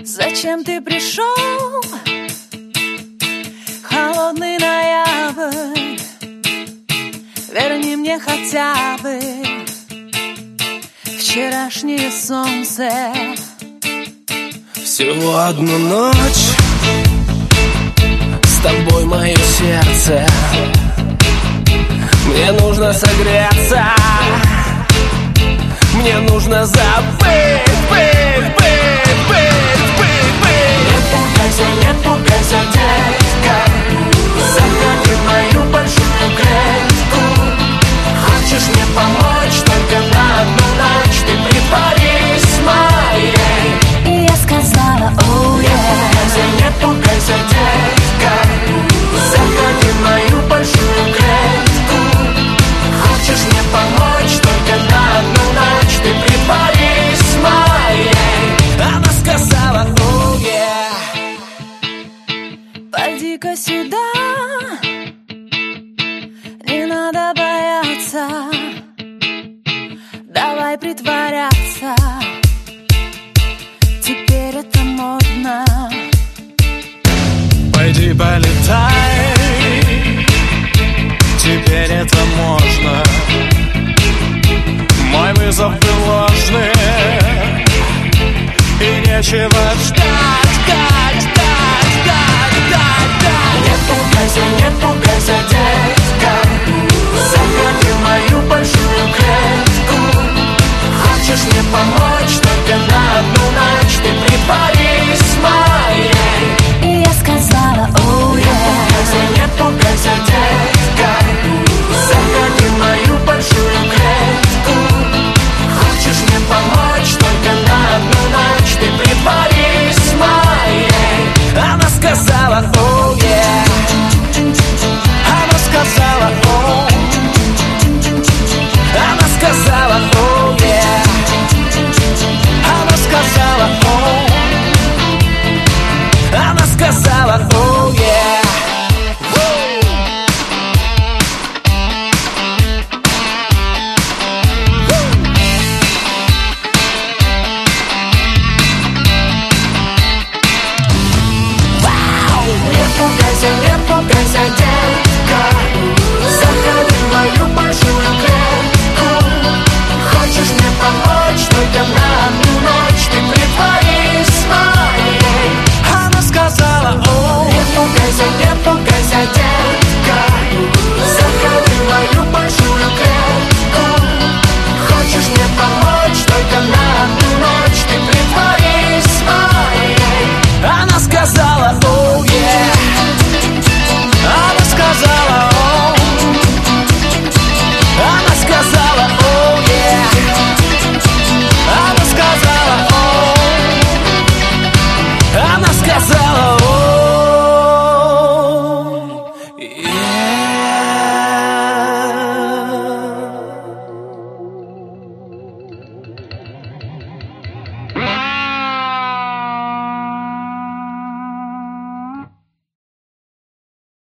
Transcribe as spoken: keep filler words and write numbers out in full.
Зачем ты пришел? Холодный ноябрь, верни мне хотя бы вчерашнее солнце. Всего одну ночь с тобой мое сердце. Мне нужно согреться, мне нужно забыть, быть, быть, быть, быть, быть. Не пугайся, не пугайся, детка, заходи в мою большую клетку. Хочешь мне помочь только на одну ночь, ты притворись моей. Я сказала, оу, Не пугайся, не пугайся, детка, заходи в мою большую клетку. Хочешь мне помочь только на одну ночь, ты притворись моей. Она сказала, оу, пойди-ка сюда, не надо бояться, давай притворяться.